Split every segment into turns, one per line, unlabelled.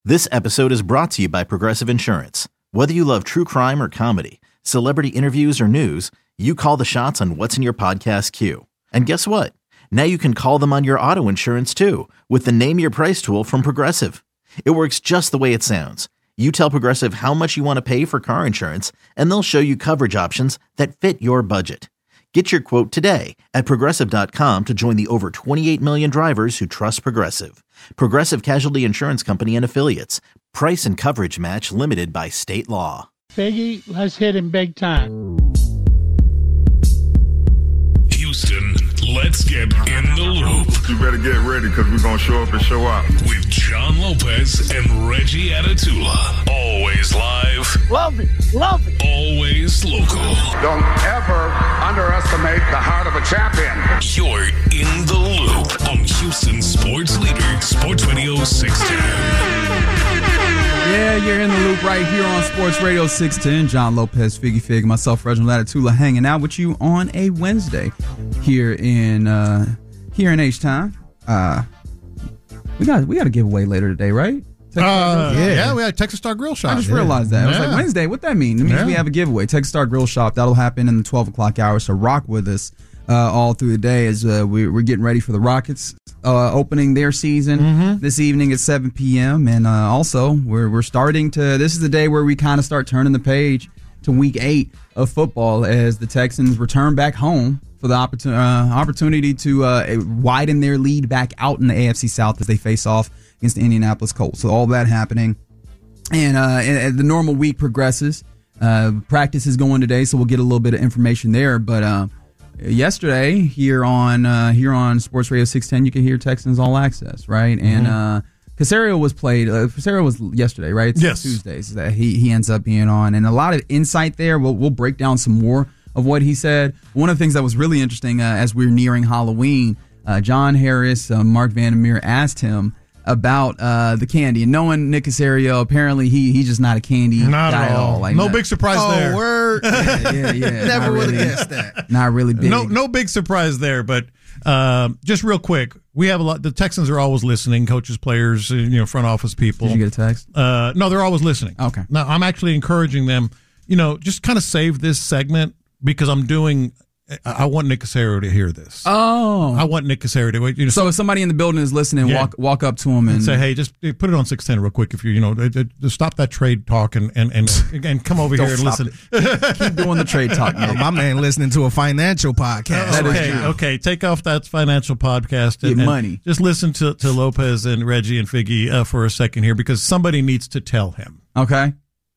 This episode is brought to you by Progressive Insurance. Whether you love true crime or comedy, celebrity interviews or news, you call the shots on what's in your podcast queue. And guess what? Now you can call them on your auto insurance too with the Name Your Price tool from Progressive. It works just the way it sounds. You tell Progressive how much you want to pay for car insurance, and they'll show you coverage options that fit your budget. Get your quote today at Progressive.com to join the over 28 million drivers who trust Progressive. Progressive Casualty Insurance Company and Affiliates. Price and coverage match limited by state law.
Figgy, let's hit him big time.
Houston, let's get in the loop.
You better get ready because we're going to show up and show out.
With John Lopez and Reggie Atatula. Always live.
Love it. Love it.
Always local.
Don't ever underestimate the heart of a champion.
You're in the loop on Houston Sports Leader, Sports Radio 610.
Yeah, you're in the loop right here on Sports Radio 610. John Lopez, Figgy Fig, myself, Reginald Atatula, hanging out with you on a Wednesday here in H-Town. We got a giveaway later today, right?
Yeah, we had Texas Star Grill Shop.
I just realized that. I was like, Wednesday, what that mean? It means we have a giveaway. Texas Star Grill Shop. That'll happen in the 12 o'clock hour, so rock with us all through the day as we're getting ready for the Rockets opening their season this evening at 7 p.m. And also, we're starting to – this is the day where we kind of start turning the page to Week 8 of football as the Texans return back home for the opportunity to widen their lead back out in the AFC South as they face off against the Indianapolis Colts. So all that happening. And the normal week progresses. Practice is going today, so we'll get a little bit of information there. But yesterday here on Sports Radio 610, you could hear Texans All Access, right? And Caserio was played. Caserio was yesterday, right? It's
yes.
Tuesdays that he ends up being on, and a lot of insight there. We'll break down some more of what he said. One of the things that was really interesting as we were nearing Halloween, John Harris, Mark Vandermeer asked him about the candy, and knowing Nick Caserio, apparently he's just not a candy guy at all. Like,
no big surprise there.
Word.
Yeah.
Never would have guessed that.
Not really big.
No big surprise there, but just real quick, we have a lot. The Texans are always listening, coaches, players, front office people.
Did you get a text?
No, they're always listening.
Okay.
Now, I'm actually encouraging them, just kind of save this segment because I want Nick Caserio to hear this.
Oh.
I want Nick Caserio to.
So if somebody in the building is listening, walk up to him and
say, "Hey, just put it on 610 real quick. If you just stop that trade talk and come over here and listen.
Keep doing the trade talk, Nick.
My man listening to a financial podcast.
Okay. Take off that financial podcast and
money.
Just listen to Lopez and Reggie and Figgy for a second here because somebody needs to tell him.
Okay.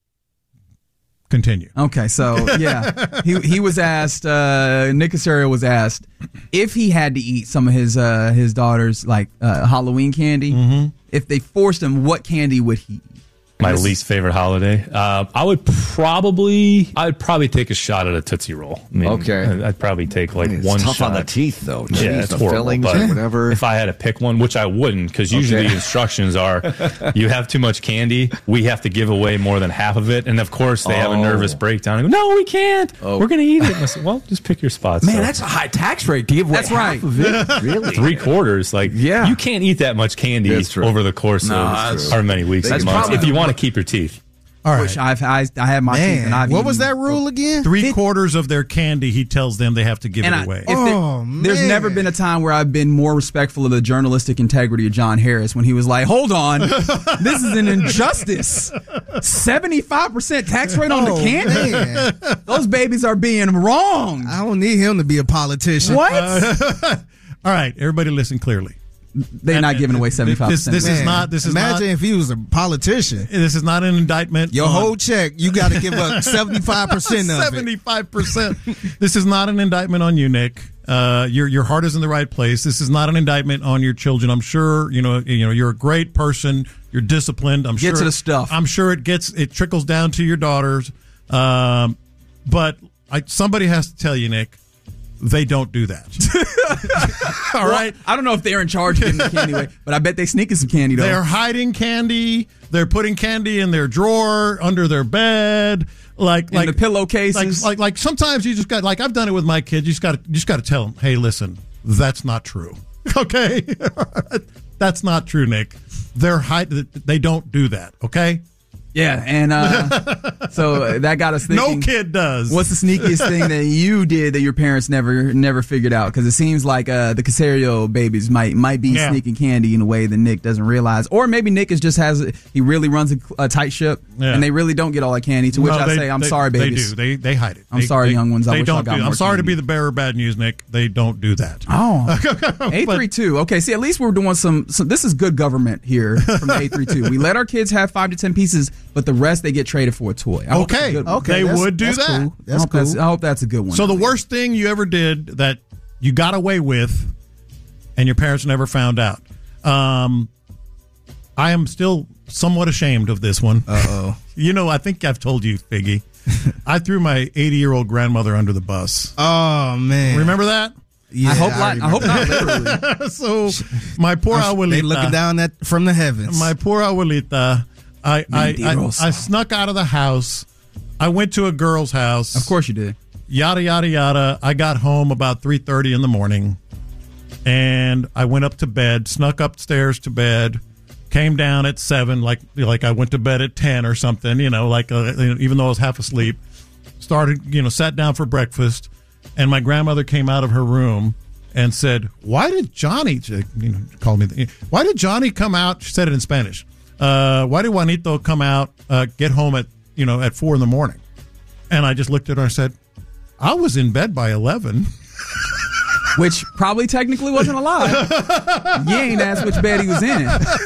Continue.
Okay, so he was asked. Nick Caserio was asked if he had to eat some of his daughter's Halloween candy. If they forced him, what candy would he eat?
My least favorite holiday. I'd probably take a shot at a Tootsie Roll. I'd probably take one
tough
shot.
on the teeth, though.
Yeah, it's
the
horrible,
fillings
but
or whatever.
If I had to pick one, which I wouldn't, because usually the instructions are, you have too much candy, we have to give away more than half of it, and of course they have a nervous breakdown. And go, no, we can't. We're going to eat it. And I said, well, just pick your spots.
Man, that's a high tax rate to give away half of it. Really?
3/4. You can't eat that much candy over the course of however many weeks and months if you want to keep your teeth.
All right.
Which I have my teeth, and I've
what was that rule again?
3/4 of their candy, he tells them they have to give it away.
There's never been a time where I've been more respectful of the journalistic integrity of John Harris when he was like, hold on, this is an injustice. 75% tax rate on the candy? Man. Those babies are being wronged.
I don't need him to be a politician.
What?
All right, everybody listen clearly.
They're not giving away 75%.
This is not.
Imagine if he was a politician.
This is not an indictment.
Your whole check, you got to give up 75% of it.
75%. This is not an indictment on you, Nick. Your heart is in the right place. This is not an indictment on your children. I'm sure you're a great person. You're disciplined. I'm sure.
Get to the stuff.
I'm sure it trickles down to your daughters. But somebody has to tell you, Nick. They don't do that. All right.
I don't know if they're in charge of getting the candy away, but I bet they sneaking some candy, though.
They're hiding candy. They're putting candy in their drawer, under their bed, like
the pillowcases.
Like sometimes you just got, like I've done it with my kids. You just got to tell them, hey, listen, that's not true. Okay. That's not true, Nick. They don't do that. Okay.
Yeah, and so that got us thinking.
No kid does.
What's the sneakiest thing that you did that your parents never figured out? Because it seems like the Caserio babies might be sneaking candy in a way that Nick doesn't realize, or maybe Nick he really runs a tight ship, and they really don't get all that candy. To which I say, I'm sorry, babies.
They do. They hide it.
I'm sorry, young ones. I wish I got more
I'm sorry
candy.
to be the bearer of bad news, Nick. They don't do that.
Oh, 832. Okay, see, at least we're doing some. This is good government here from the 832. We let our kids have 5 to 10 pieces, but the rest they get traded for a toy.
Okay, they would do that.
Cool. That's cool. I hope that's a good one.
So the worst thing you ever did that you got away with, and your parents never found out. I am still somewhat ashamed of this one.
Uh-oh.
I think I've told you, Figgy. I threw my 80-year-old grandmother under the bus.
Oh man,
remember that?
Yeah,
I hope not literally.
So my poor abuelita,
they looking down from the heavens.
My poor abuelita. I snuck out of the house. I went to a girl's house.
Of course you did.
Yada, yada, yada. I got home about 3:30 in the morning, and I went up to bed, snuck upstairs to bed, came down at 7, like I went to bed at 10 or something, even though I was half asleep. Sat down for breakfast, and my grandmother came out of her room and said, "Why did Johnny," call me, "why did Johnny come out?" She said it in Spanish. Why did Juanito come out, get home at 4 in the morning? And I just looked at her and said, I was in bed by 11.
Which probably technically wasn't a lie. You ain't asked which bed he was in.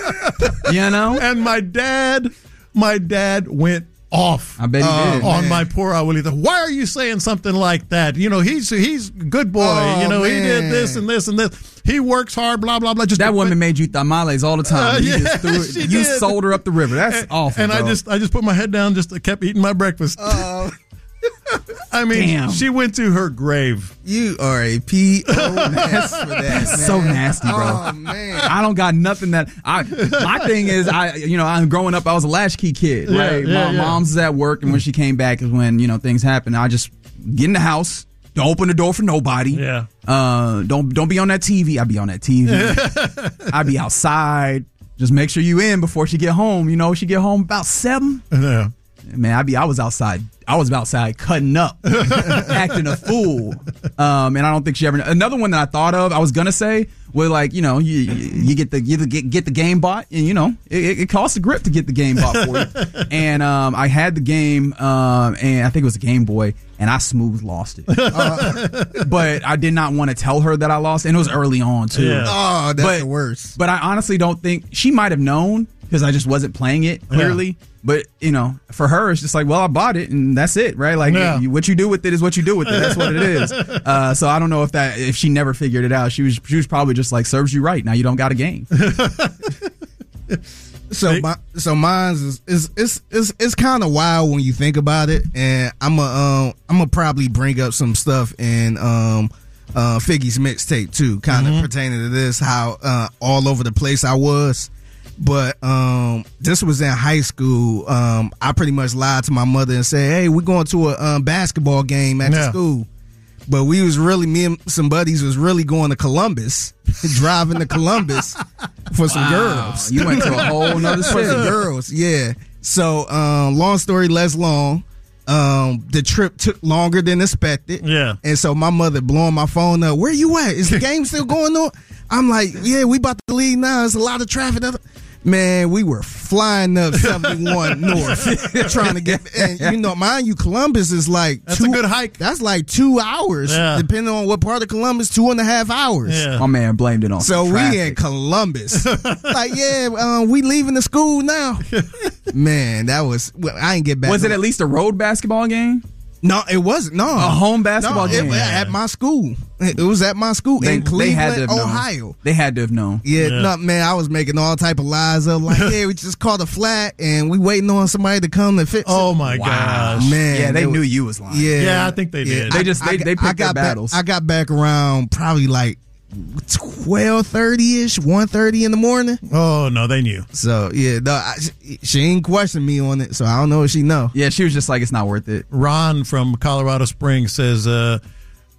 And my dad went off.
I bet he did.
On my poor abuelita. Why are you saying something like that? He's a good boy. He did this and this and this. He works hard, blah, blah, blah.
That woman made you tamales all the time. You sold her up the river. That's awful.
And
bro.
I just put my head down, just kept eating my breakfast.
Damn.
She went to her grave.
You are a P.O.S. for that, man.
So nasty, bro.
Oh, man.
I don't got nothing that my thing is, I'm growing up, I was a latchkey kid, right? My mom's was at work, and when she came back is when, things happened. I just get in the house, don't open the door for nobody.
Yeah.
Don't be on that TV. I be on that TV. I be outside. Just make sure you in before she get home. She get home about 7.
Yeah.
Man, I was outside. I was outside cutting up, acting a fool. And I don't think she ever. Another one that I thought of, I was gonna say, was you get the game bought, and it costs a grip to get the game bought for you. And I had the game, and I think it was a Game Boy, and I smooth lost it. But I did not want to tell her that I lost, and it was early on too.
Yeah. Oh, that's the worst.
But I honestly don't think she might have known because I just wasn't playing it clearly. Yeah. But, for her, it's just like, well, I bought it and that's it, right? Like, what you do with it is what you do with it. That's what it is. So I don't know if she never figured it out. She was probably just like, serves you right. Now you don't got a game.
So mine's is kind of wild when you think about it. And I'm gonna probably bring up some stuff in Figgy's mixtape too, kind of pertaining to this, how all over the place I was. But this was in high school. I pretty much lied to my mother and said, "Hey, we're going to a basketball game at the school." But me and some buddies was really going to Columbus, driving to Columbus for some girls.
You went to a whole nother city.
For some girls, yeah. So long story less long. The trip took longer than expected.
Yeah.
And so my mother blowing my phone up, "Where you at? Is the game still going on?" I'm like, "Yeah, we about to leave now. There's a lot of traffic." Man, we were flying up 71 north trying to get, and mind you, Columbus is like
that's a good hike.
That's like 2 hours, depending on what part of Columbus, 2.5 hours.
Yeah.
My man blamed it on
so
traffic.
We in Columbus, we leaving the school now. Man, I ain't get back.
Was it at least a road basketball game?
No, it wasn't. No,
a home basketball game.
It was at my school. It was at my school in Cleveland, Ohio.
They had to have known.
Yeah, no, man, I was making all type of lies up. Like, we just caught a flat and we waiting on somebody to come to fix it.
Oh my gosh,
man!
Yeah, they knew you was lying.
Yeah,
I think they did.
They picked their battles.
I got back around probably like 12:30ish, 1:30 in the morning.
Oh no, they knew.
So she ain't questioned me on it, so I don't know if she know.
Yeah, she was just like, it's not worth it.
Ron from Colorado Springs says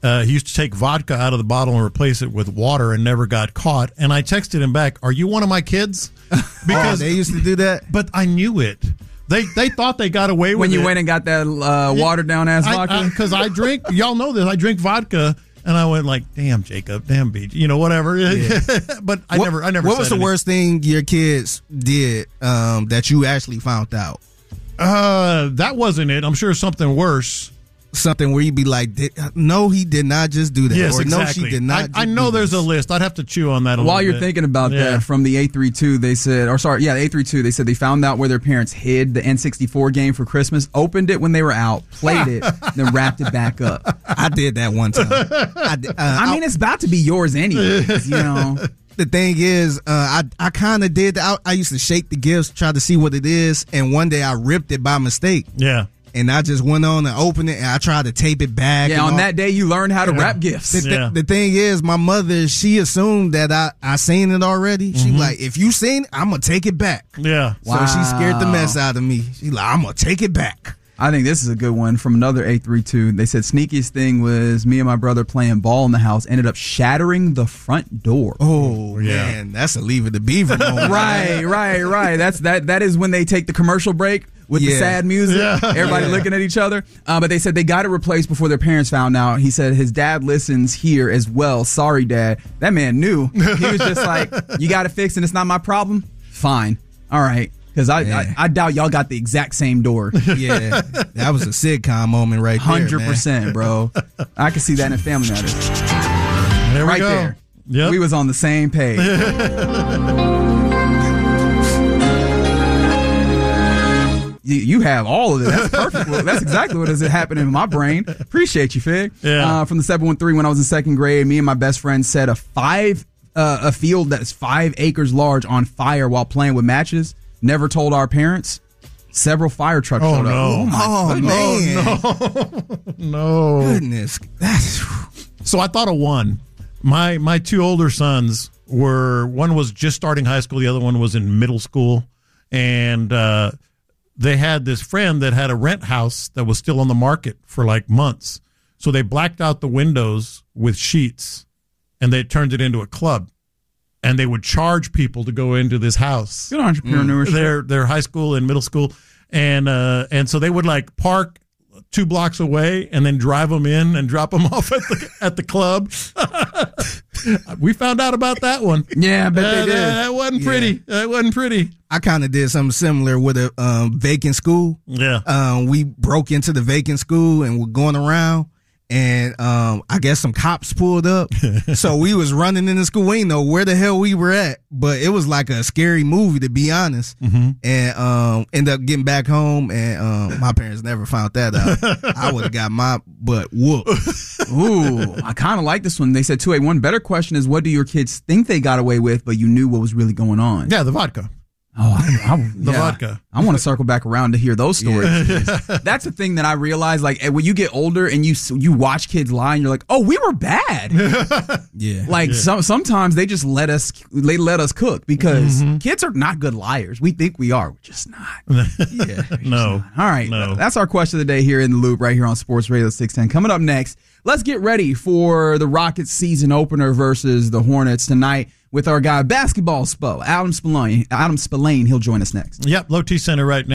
he used to take vodka out of the bottle and replace it with water and never got caught. And I texted him back, "Are you one of my kids?" Because
they used to do that.
But I knew it. They thought they got away with
when
it.
you went and got that watered down ass vodka.
Because I drink. Y'all know this. I drink vodka. And I went like, "Damn, Jacob, damn, Beach, whatever." Yeah. But I never.
What was the worst thing your kids did that you actually found out?
That wasn't it. I'm sure something worse.
Something where you'd be like, "No, he did not just do that."
Yes,
or
exactly.
No, she did not.
I know there's a list. I'd have to chew on that a
While
little
you're
bit.
thinking about that, from the 832, they said, the 832, they said they found out where their parents hid the N64 game for Christmas, opened it when they were out, played it, then wrapped it back up.
I did that one time.
I mean, it's about to be yours anyways,
The thing is, I kind of did. I used to shake the gifts, try to see what it is, and one day I ripped it by mistake.
Yeah.
And I just went on and opened it, and I tried to tape it back.
Yeah, on that day, you learned how to wrap gifts.
The thing is, my mother, she assumed that I seen it already. She like, if you seen it, I'm going to take it back.
Yeah.
So she scared the mess out of me. She like, I'm going to take it back.
I think this is a good one from another 832. They said sneakiest thing was me and my brother playing ball in the house, ended up shattering the front door.
Oh, yeah. Man, that's a Leave It to Beaver moment.
Right. That is when they take the commercial break with the sad music, everybody looking at each other. But they said they got it replaced before their parents found out. He said his dad listens here as well. Sorry, Dad. That man knew. He was just like, you got it fixed and it's not my problem? Fine. All right. Because I doubt y'all got the exact same door.
Yeah. That was a sitcom moment right there,
100%, bro. I can see that in Family Matters.
There we
right
go.
There.
Yep.
We was on the same page. You have all of it. That's perfect. That's exactly what is happening in my brain. Appreciate you, Fig.
Yeah.
From the 713, when I was in second grade, me and my best friend set a field that's 5 acres large on fire while playing with matches. Never told our parents. Several fire trucks showed up.
No.
Goodness.
So I thought of one. My 2 older sons one was just starting high school, the other one was in middle school, and they had this friend that had a rent house that was still on the market for like months. So they blacked out the windows with sheets, and they turned it into a club. And they would charge people to go into this house.
Good entrepreneurship.
They're high school and middle school, and so they would like park 2 blocks away and then drive them in and drop them off at the club. We found out about that one.
Yeah, I bet they did.
That wasn't pretty. That wasn't pretty.
I kind of did something similar with a vacant school.
Yeah.
We broke into the vacant school and were going around. And I guess some cops pulled up. So we was running in the school. We didn't know where the hell we were at. But it was like a scary movie, to be honest. And ended up getting back home. And my parents never found that out. I would have got my butt whooped.
Ooh, I kind of like this one. They said 281. Better question is, what do your kids think they got away with, but you knew what was really going on?
Yeah, the vodka.
Oh,
the vodka.
I want to circle back around to hear those stories. That's the thing that I realized. Like when you get older and you watch kids lie, and you're like, oh, we were bad. Like sometimes they just let us cook because kids are not good liars. We think we are, we're just not.
No.
All right,
no.
That's our question of the day here in the Loop, right here on Sports Radio 610. Coming up next, let's get ready for the Rockets season opener versus the Hornets tonight. With our guy, basketball Spo, Adam Spillane. He'll join us next.
Yep, Low T Center right now.